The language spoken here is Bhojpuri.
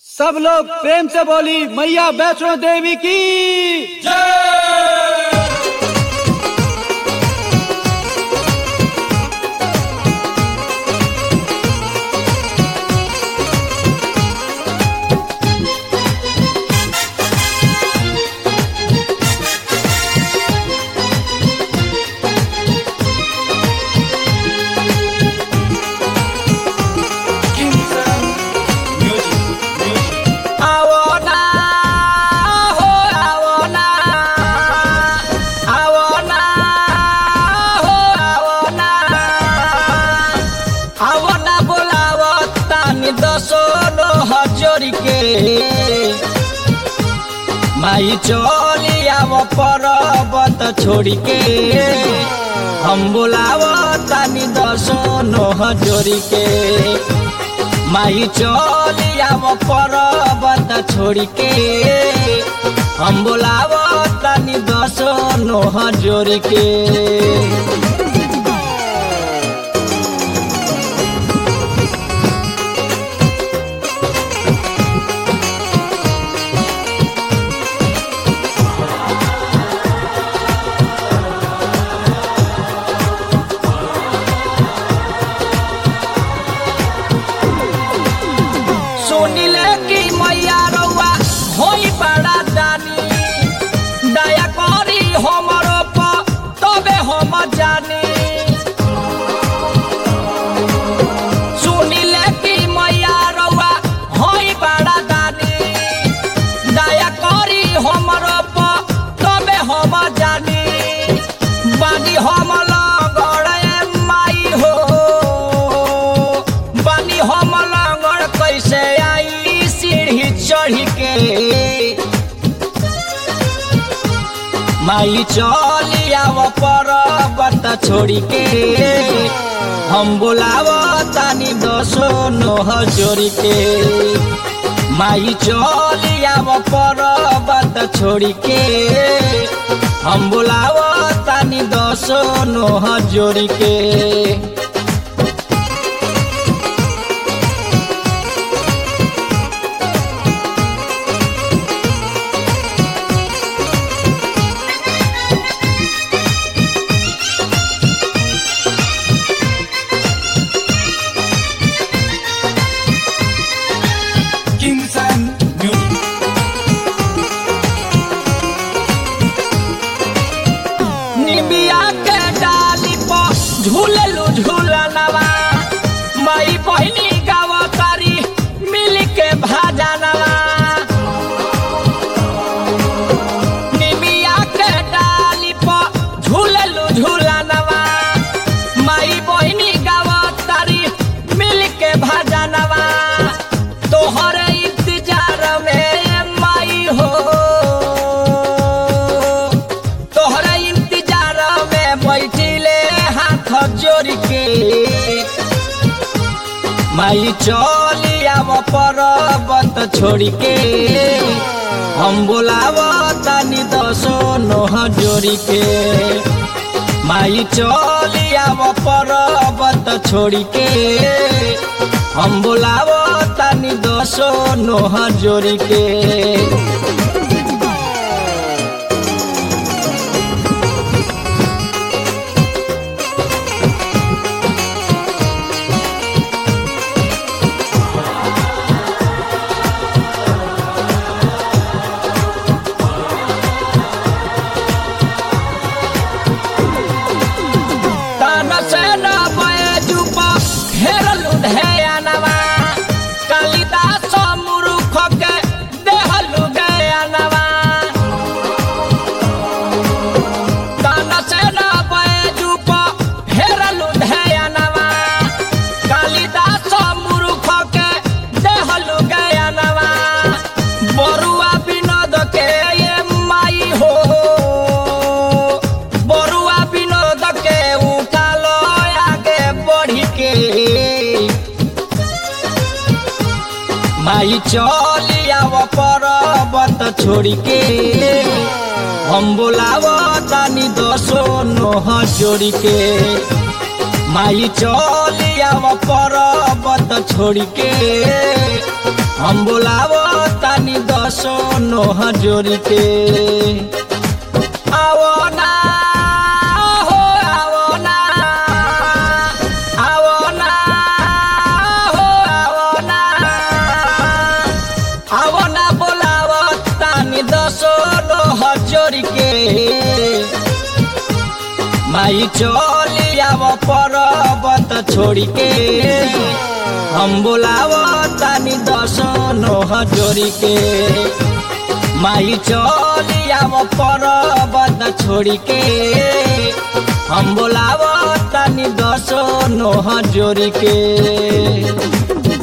सब लोग प्रेम से बोली मैया वैष्णो देवी की जय। माई चली आव पर्वत छोड़ी के हम बोलाव तानी दसनो जोड़ी के। माई चली आव पर्वत छोड़ी के हम बोलाव तानी दसनो जोड़ी के। सुनिले कि मैया रउआ होई बड़ा दानी, दया करी हमरो पर तबे हम जानी। सुनिले कि मैया रउआ होई बड़ा दानी, दया करी हमरो पर तबे हम जानी। बानी हम लगड़े माई हो, बानी हम लगड़ कैसे चढ़ी के। माई चली आव पर्वत छोड़ी के हम बोलाव तानी दसनो जोड़ी के। माई चली आव पर्वत छोड़ी के हम बोलाव तानी दसनो जोड़ी के। निबिया के डाली पर झूललू झूलनवा, माई बहिनी गावतारी मिल के भाजनवा। निबिया के डाली पर झूललू झूलनवा, माई बहिनी गावतारी मिल के भाजनवा। तोहर इंतजार में माई हो, बैठिले हाथ जोड़ के। माई चली आव पर्वत छोड़ी के हम बोलाव तानी दसनो जोड़ी के। माई चली आव पर्वत छोड़ी के हम बोलाव तानी दसनो जोड़ी के। कालिदास मूर्ख के देहलु गयानवा, तानसेन बैजू पर हेरलु धयानवा। कालिदास मूर्ख के देहलु गयानवा, बरुआ विनोद के ये माई हो, बरुआ विनोद के उठालो आगे बढ़ी के। माई चली आव पर्वत छोड़ी के हम बोलाव तानी दसनो जोड़ी के। माई चली आव पर्वत छोड़ के हम बोलावो तानी दसो नोह जोड़ के आवो ना हो आवो ना आवो ना हो आवो ना आवो ना बोलावो तानी दसो नोह जोड़ के माई चली आव पर्वत छोड़ के हम बोलावो तानी दसो नोह जोड़ के माई चली आव पर्वत छोड़ के हम बोलावो तानी दसो नोह जोड़ के।